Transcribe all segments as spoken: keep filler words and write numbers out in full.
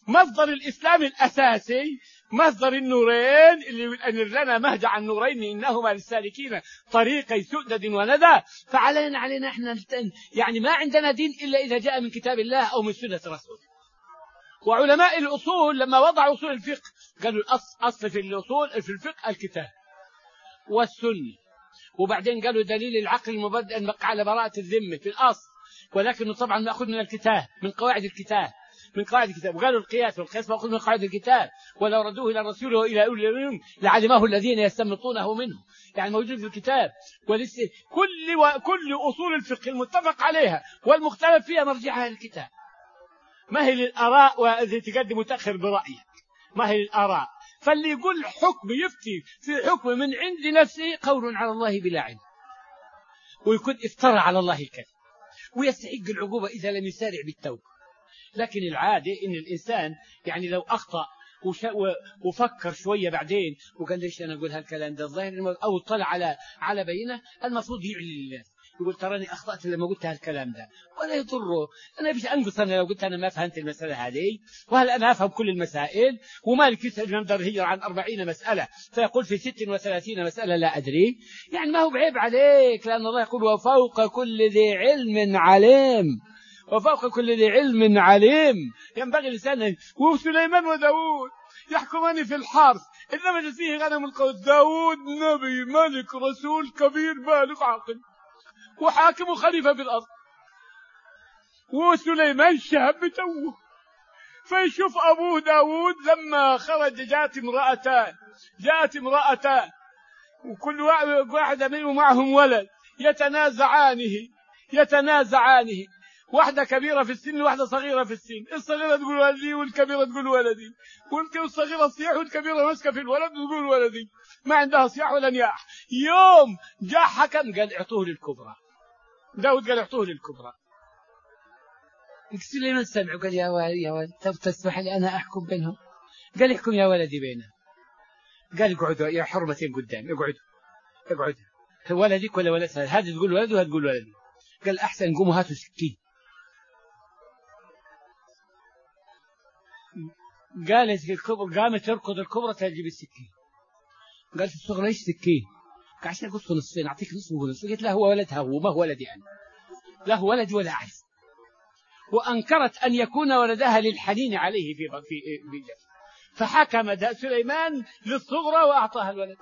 مصدر الإسلام الأساسي، مصدر النورين اللي أنر لنا مهجع عن النورين إنهما للسالكين طريقي سؤدد وندى. فعلينا علينا إحنا يعني ما عندنا دين إلا إذا جاء من كتاب الله أو من سنة رسول. وعلماء الأصول لما وضعوا أصول الفقه قالوا الأصل أصل في الأصول في الفقه الكتاب والسنة، وبعدين قالوا دليل العقل المبدأ المبقى على براءة الذمة في الأصل، ولكنه طبعا مأخذ من الكتاب من قواعد الكتاب من قواعد الكتاب. وقالوا القياس والقياس مأخوذ من قواعد الكتاب، ولو ردوه إلى الرسول وإلى أولي الأمر لعلمه الذين يستنبطونه منه، يعني موجود في الكتاب. ولسه كل وكل أصول الفقه المتفق عليها والمختلف فيها مرجعها الكتاب، ما هي للآراء وإذا تقدم وتأخر برأيك، ما هي للآراء. فاللي يقول حكم يفتي في حكم من عند نفسه قول على الله بلا علم، ويكون افترى على الله الكذب ويستحق العقوبة إذا لم يسارع بالتوبة. لكن العادة إن الإنسان يعني لو أخطأ وفكر شوية بعدين وقال ليش أنا أقول هالكلام ده الظاهر، أو طلع على على بينه، المفروض يعلن للناس يقول تراني أخطأت لما قلت هالكلام ده، ولا يضره. أنا بيش أنقص أنا لو قلت أنا ما فهمت المسألة هذه، وهل أنا أفهم كل المسائل؟ ومالك يسأل من در هجر عن أربعين مسألة فيقول في ست وثلاثين مسألة لا أدري، يعني ما هو بعيب عليك، لأن الله يقول وفوق كل ذي علم عليم، وفوق كل ذي علم عليم. ينبغي الإنسان. وسليمان وداود يحكمان في الحرث إنما جاء فيه غنم القوس. داود نبي ملك رسول كبير بالغ عاقل وحاكم وخليفة في الأرض، وسليمان شاب توه. فيشوف أبوه داود لما خرج جاءت امرأتان جاءت امرأتان وكل واحدة منهم معهم ولد يتنازعانه يتنازعانه واحدة كبيرة في السن وواحدة صغيرة في السن. الصغيرة تقول ولدي والكبيرة تقول ولدي، والصغيرة صياح والكبيرة ماسكة في الولد وتقول ولدي، ما عندها صياح ولا نياح. يوم جاء حكم قال اعطوه للكبرى، داود قال اعطوه للكبرى. سليمان سمع وقال يا ولد يا ولد طب تسمح لي أنا أحكم بينهم؟ قال احكم يا ولدي بينهم. قال اقعدوا يا حرمتين قدام، اقعدوا اقعدوا ولدك ولا ولدها، هذه تقول ولدي وهذه تقول ولدي. قال أحسن قوموا هاتوا سكين. قالت الكبرى قامت تركض الكبرى تجيب السكين. قالت الصغرى ليش سكين؟ قال عشان اقصه نصفين اعطيك نصف ونصف. قالت لا هو ولدها هو ما هو ولدي انا، لا هو ولدي ولا اعرف. وانكرت ان يكون ولدها للحنين عليه في في في فحكم سليمان للصغرى واعطاها الولد.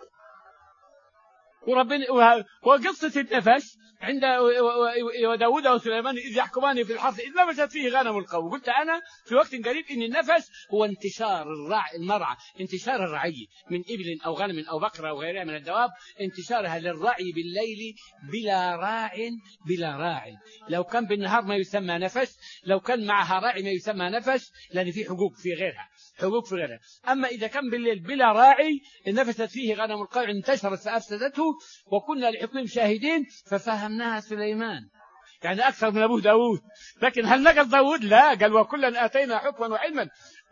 وربنا وقصة النفش عند وداود وسليمان إذ يحكمان في الحرث إذ نفشت فيه غنم القوم. قلت أنا في وقت قريب إن النفش هو انتشار الرعي المرعى، انتشار الرعي من إبل أو غنم أو بقرة أو غيرها من الدواب، انتشارها للرعي بالليل بلا راع بلا راع. لو كان بالنهار ما يسمى نفش، لو كان معها راعي ما يسمى نفش، لأن في حقوق في غيرها حقوق في غيرها. أما إذا كان بالليل بلا راعي نفشت فيه غنم القوم انتشرت فأفسدته وكنا لحكمهم شاهدين ففهمناها سليمان، يعني أكثر من أبوه داود. لكن هل نقل داود؟ لا، قال وكلا آتينا حكما وعلما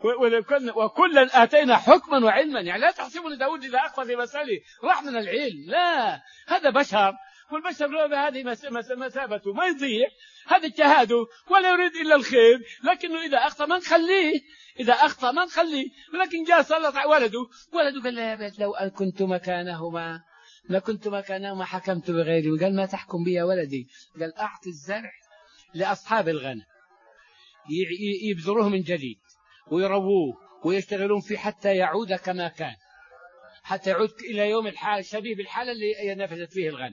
وكلا آتينا حكما وعلما. يعني لا تحسبوا داود إذا أخطأ في مسألة راح من العلم، لا، هذا بشر والبشر له هذه مسابته ما يضيع، هذا اجتهاده ولا يريد إلا الخير. لكنه إذا أخطأ ما نخليه، إذا أخطأ ما نخليه. ولكن جاء سلط ولده ولده قال له يا بيت لو أن كنت مكانهما ما كنت مكانهما حكمت بغيري. وقال ما تحكم بي يا ولدي؟ قال أعطي الزرع لأصحاب الغنم يبذروه من جديد ويرووه ويشتغلون فيه حتى يعود كما كان، حتى يعود إلى يوم الحال شبيه بالحالة اللي نفذت فيه الغنم.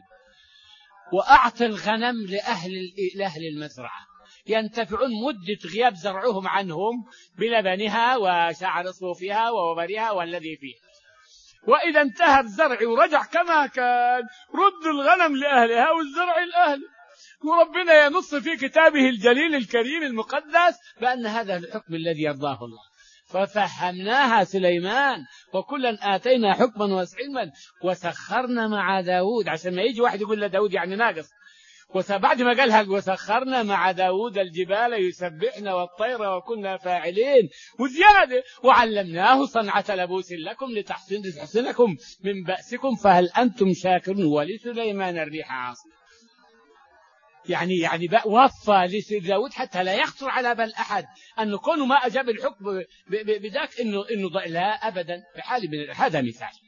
وأعطي الغنم لأهل, لأهل المزرعة ينتفعون مدة غياب زرعهم عنهم بلبنها وشعر صوفها ووبرها والذي فيه. وإذا انتهى الزرع ورجع كما كان رد الغنم لأهلها والزرع لأهله. وربنا ينص في كتابه الجليل الكريم المقدس بأن هذا الحكم الذي يرضاه الله. ففهمناها سليمان وكلا آتينا حكما وعلما وسخرنا مع داود، عشان ما يجي واحد يقول لداود يعني ناقص. وبعد ما قالها وسخرنا مع داود الجبال يسبحن والطير وكنا فاعلين وزيادة وعلمناه صنعة لبوس لكم لتحصنكم من بأسكم فهل أنتم شاكرون. ولسليمان الريح عاصفة يعني يعني بقى وفى لسيد داود حتى لا يخطر على بال أحد أن كونه ما أجاب الحكم بذاك إنه إنه لا أبدا بحال من هذا مثال.